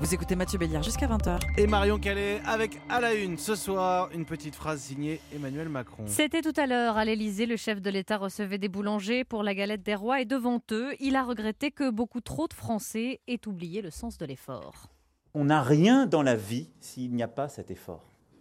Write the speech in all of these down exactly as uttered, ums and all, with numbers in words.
Vous écoutez Mathieu Béliard jusqu'à vingt heures. Et Marion Calais avec à la une ce soir, une petite phrase signée Emmanuel Macron. C'était tout à l'heure à l'Elysée, le chef de l'État recevait des boulangers pour la galette des rois et devant eux, il a regretté que beaucoup trop de Français aient oublié le sens de l'effort. On n'a rien dans la vie s'il n'y a pas cet effort.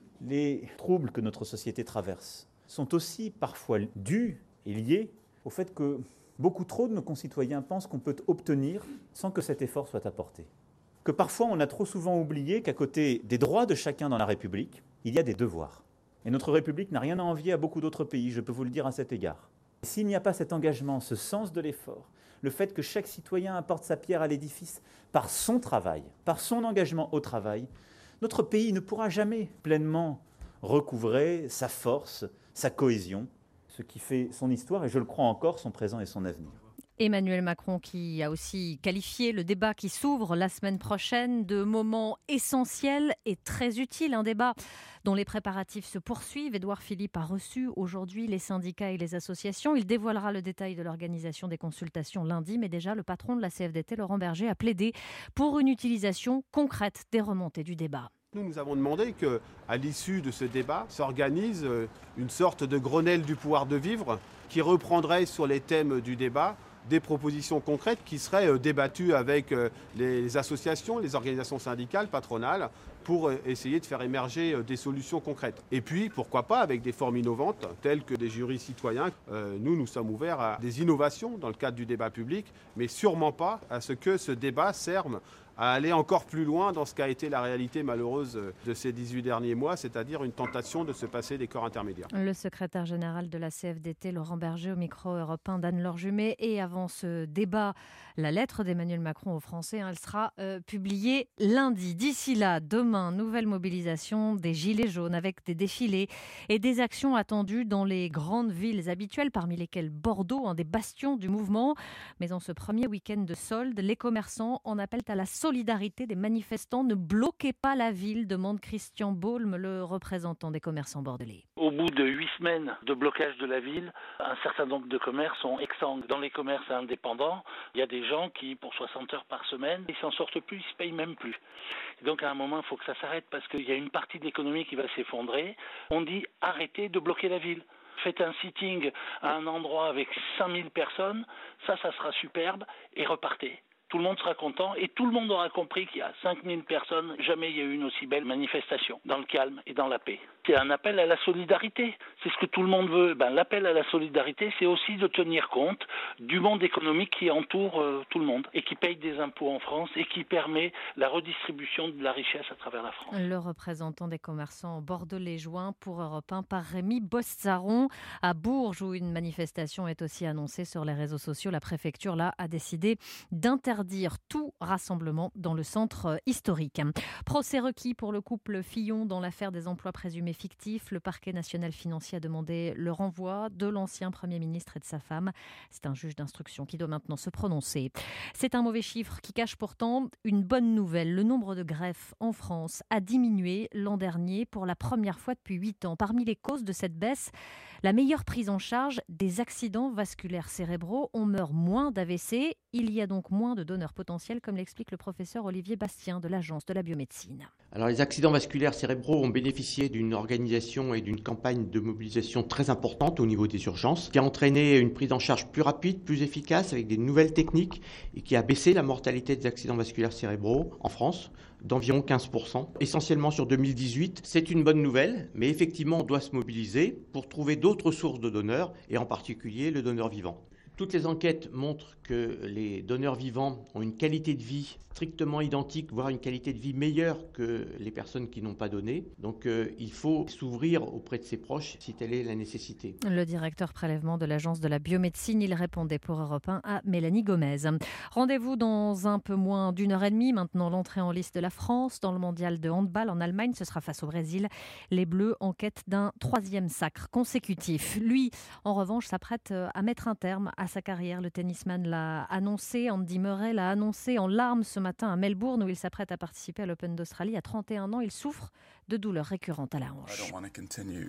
Les troubles que notre société traverse sont aussi parfois dus et liés au fait que beaucoup trop de nos concitoyens pensent qu'on peut obtenir sans que cet effort soit apporté. Que parfois on a trop souvent oublié qu'à côté des droits de chacun dans la République, il y a des devoirs. Et notre République n'a rien à envier à beaucoup d'autres pays, je peux vous le dire à cet égard. S'il n'y a pas cet engagement, ce sens de l'effort, le fait que chaque citoyen apporte sa pierre à l'édifice par son travail, par son engagement au travail, notre pays ne pourra jamais pleinement recouvrer sa force, sa cohésion, ce qui fait son histoire et je le crois encore, son présent et son avenir. Emmanuel Macron qui a aussi qualifié le débat qui s'ouvre la semaine prochaine de moment essentiel et très utile. Un débat dont les préparatifs se poursuivent. Édouard Philippe a reçu aujourd'hui les syndicats et les associations. Il dévoilera le détail de l'organisation des consultations lundi. Mais déjà, le patron de la C F D T, Laurent Berger, a plaidé pour une utilisation concrète des remontées du débat. Nous, nous avons demandé qu'à l'issue de ce débat s'organise une sorte de Grenelle du pouvoir de vivre qui reprendrait sur les thèmes du débat des propositions concrètes qui seraient débattues avec les associations, les organisations syndicales, patronales, pour essayer de faire émerger des solutions concrètes. Et puis, pourquoi pas, avec des formes innovantes, telles que des jurys citoyens. Euh, nous, nous sommes ouverts à des innovations dans le cadre du débat public, mais sûrement pas à ce que ce débat serve à aller encore plus loin dans ce qu'a été la réalité malheureuse de ces dix-huit derniers mois, c'est-à-dire une tentation de se passer des corps intermédiaires. Le secrétaire général de la C F D T, Laurent Berger, au micro Europe un d'Anne-Laure Jumet. Et avant ce débat, la lettre d'Emmanuel Macron aux Français, hein, elle sera euh, publiée lundi. D'ici là, demain, nouvelle mobilisation des Gilets jaunes avec des défilés et des actions attendues dans les grandes villes habituelles, parmi lesquelles Bordeaux, un des bastions du mouvement. Mais en ce premier week-end de solde, les commerçants en appellent à la solidarité des manifestants. Ne bloquez pas la ville, demande Christian Baulme, le représentant des commerçants bordelais. Au bout de huit semaines de blocage de la ville, un certain nombre de commerces sont exsangues. Dans les commerces indépendants, il y a des gens qui, pour soixante heures par semaine, ils s'en sortent plus, ils ne se payent même plus. Donc à un moment, il faut que ça s'arrête parce qu'il y a une partie de l'économie qui va s'effondrer. On dit arrêtez de bloquer la ville. Faites un sitting à un endroit avec cinq mille personnes, ça, ça sera superbe, et repartez. Tout le monde sera content et tout le monde aura compris qu'il y a cinq mille personnes. Jamais il y a eu une aussi belle manifestation, dans le calme et dans la paix. C'est un appel à la solidarité. C'est ce que tout le monde veut. Ben, l'appel à la solidarité, c'est aussi de tenir compte du monde économique qui entoure euh, tout le monde et qui paye des impôts en France et qui permet la redistribution de la richesse à travers la France. Le représentant des commerçants bordelais joint pour Europe un par Rémi Bossaron. À Bourges, où une manifestation est aussi annoncée sur les réseaux sociaux, la préfecture là, a décidé d'interdire dire tout rassemblement dans le centre historique. Procès requis pour le couple Fillon dans l'affaire des emplois présumés fictifs. Le parquet national financier a demandé le renvoi de l'ancien Premier ministre et de sa femme. C'est un juge d'instruction qui doit maintenant se prononcer. C'est un mauvais chiffre qui cache pourtant une bonne nouvelle. Le nombre de greffes en France a diminué l'an dernier pour la première fois depuis huit ans. Parmi les causes de cette baisse, la meilleure prise en charge des accidents vasculaires cérébraux. On meurt moins d'A V C. Il y a donc moins de donneurs potentiels, comme l'explique le professeur Olivier Bastien de l'Agence de la biomédecine. Alors, les accidents vasculaires cérébraux ont bénéficié d'une organisation et d'une campagne de mobilisation très importante au niveau des urgences, qui a entraîné une prise en charge plus rapide, plus efficace, avec des nouvelles techniques, et qui a baissé la mortalité des accidents vasculaires cérébraux en France d'environ quinze pour cent, essentiellement sur deux mille dix-huit. C'est une bonne nouvelle, mais effectivement, on doit se mobiliser pour trouver d'autres sources de donneurs, et en particulier le donneur vivant. Toutes les enquêtes montrent que les donneurs vivants ont une qualité de vie strictement identique, voire une qualité de vie meilleure que les personnes qui n'ont pas donné. Donc euh, il faut s'ouvrir auprès de ses proches si telle est la nécessité. Le directeur prélèvement de l'Agence de la biomédecine, il répondait pour Europe un à Mélanie Gomez. Rendez-vous dans un peu moins d'une heure et demie. Maintenant, l'entrée en liste de la France dans le mondial de handball en Allemagne. Ce sera face au Brésil. Les Bleus en quête d'un troisième sacre consécutif. Lui, en revanche, s'apprête à mettre un terme à sa carrière. Le tennisman l'a annoncé. Andy Murray l'a annoncé en larmes ce matin à Melbourne où il s'apprête à participer à l'Open d'Australie. À trente et un ans, il souffre de douleurs récurrentes à la hanche.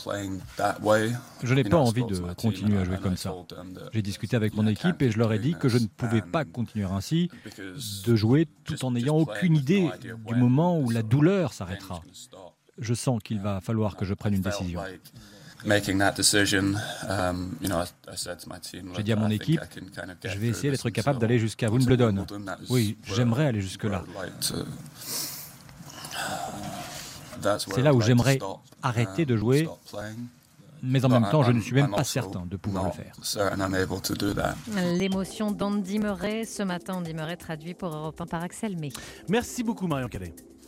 Je n'ai pas envie de continuer à jouer comme ça. J'ai discuté avec mon équipe et je leur ai dit que je ne pouvais pas continuer ainsi, de jouer tout en n'ayant aucune idée du moment où la douleur s'arrêtera. Je sens qu'il va falloir que je prenne une décision. J'ai dit à mon équipe, je vais essayer d'être capable d'aller jusqu'à Wimbledon. Oui, j'aimerais aller jusque-là. C'est là où j'aimerais arrêter de jouer, mais en même temps, je ne suis même pas certain de pouvoir le faire. L'émotion d'Andy Murray. Ce matin, Andy Murray traduit pour Europe un par Axel May. Merci beaucoup Marion Calais.